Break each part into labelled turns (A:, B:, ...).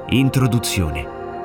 A: Introduzione.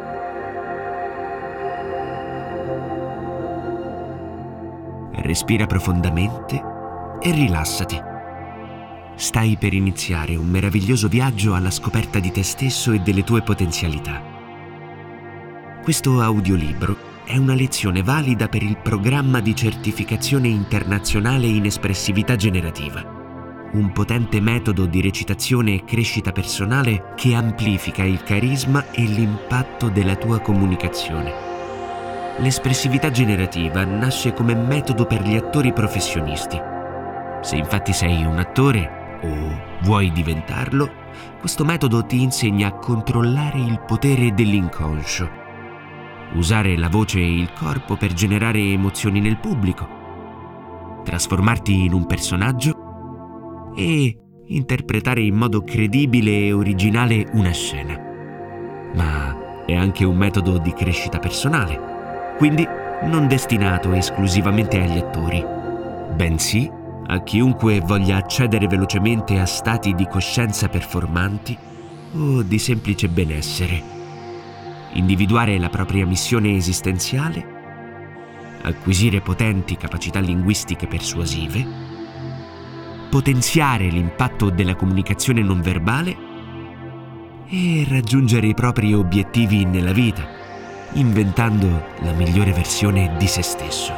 A: Respira profondamente e rilassati. Stai per iniziare un meraviglioso viaggio alla scoperta di te stesso e delle tue potenzialità. Questo audiolibro è una lezione valida per il programma di certificazione internazionale in espressività generativa, un potente metodo di recitazione e crescita personale che amplifica il carisma e l'impatto della tua comunicazione. L'espressività generativa nasce come metodo per gli attori professionisti. Se infatti sei un attore o vuoi diventarlo, questo metodo ti insegna a controllare il potere dell'inconscio, usare la voce e il corpo per generare emozioni nel pubblico, trasformarti in un personaggio e interpretare in modo credibile e originale una scena. Ma è anche un metodo di crescita personale, quindi non destinato esclusivamente agli attori, bensì a chiunque voglia accedere velocemente a stati di coscienza performanti o di semplice benessere, individuare la propria missione esistenziale, acquisire potenti capacità linguistiche persuasive, potenziare l'impatto della comunicazione non verbale e raggiungere i propri obiettivi nella vita, inventando la migliore versione di se stesso.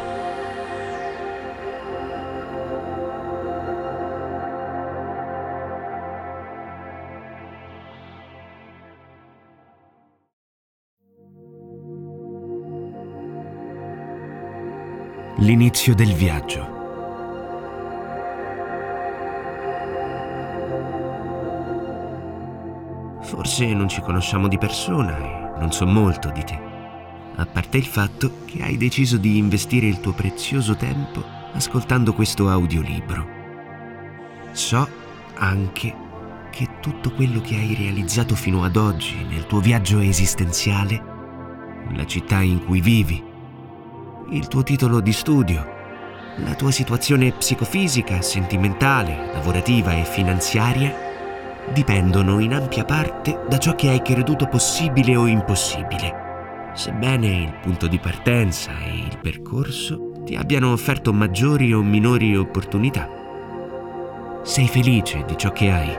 A: L'inizio del viaggio. Forse non ci conosciamo di persona e non so molto di te, a parte il fatto che hai deciso di investire il tuo prezioso tempo ascoltando questo audiolibro. So anche che tutto quello che hai realizzato fino ad oggi nel tuo viaggio esistenziale, la città in cui vivi, il tuo titolo di studio, la tua situazione psicofisica, sentimentale, lavorativa e finanziaria dipendono in ampia parte da ciò che hai creduto possibile o impossibile, sebbene il punto di partenza e il percorso ti abbiano offerto maggiori o minori opportunità. Sei felice di ciò che hai?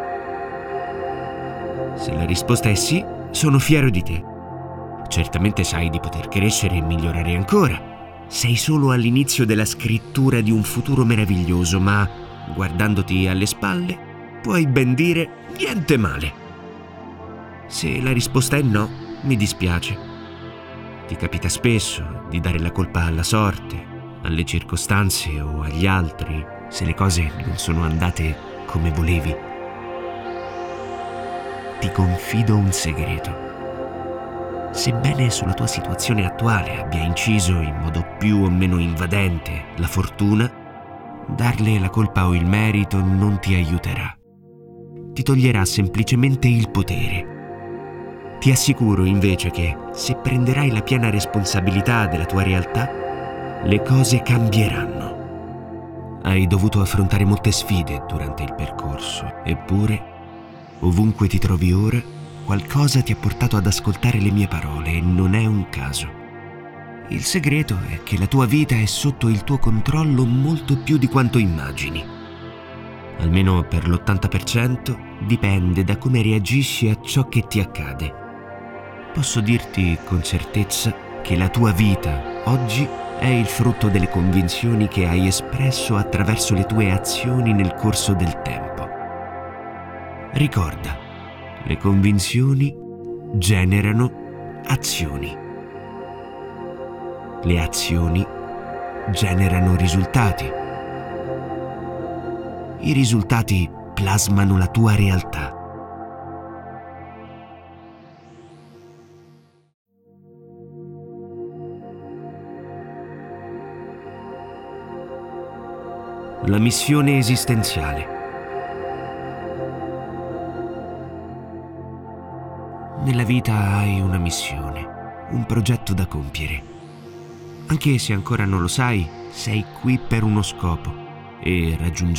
A: Se la risposta è sì, sono fiero di te. Certamente sai di poter crescere e migliorare ancora. Sei solo all'inizio della scrittura di un futuro meraviglioso, ma guardandoti alle spalle puoi ben dire niente male. Se la risposta è no, mi dispiace. Ti capita spesso di dare la colpa alla sorte, alle circostanze o agli altri se le cose non sono andate come volevi. Ti confido un segreto. Sebbene sulla tua situazione attuale abbia inciso in modo più o meno invadente la fortuna, darle la colpa o il merito non ti aiuterà. Ti toglierà semplicemente il potere. Ti assicuro invece che, se prenderai la piena responsabilità della tua realtà, le cose cambieranno. Hai dovuto affrontare molte sfide durante il percorso, eppure, ovunque ti trovi ora, qualcosa ti ha portato ad ascoltare le mie parole e non è un caso. Il segreto è che la tua vita è sotto il tuo controllo molto più di quanto immagini. Almeno per l'80% dipende da come reagisci a ciò che ti accade. Posso dirti con certezza che la tua vita oggi è il frutto delle convinzioni che hai espresso attraverso le tue azioni nel corso del tempo. Ricorda, le convinzioni generano azioni. Le azioni generano risultati. I risultati plasmano la tua realtà. La missione esistenziale. Nella vita hai una missione, un progetto da compiere. Anche se ancora non lo sai, sei qui per uno scopo e raggiungerai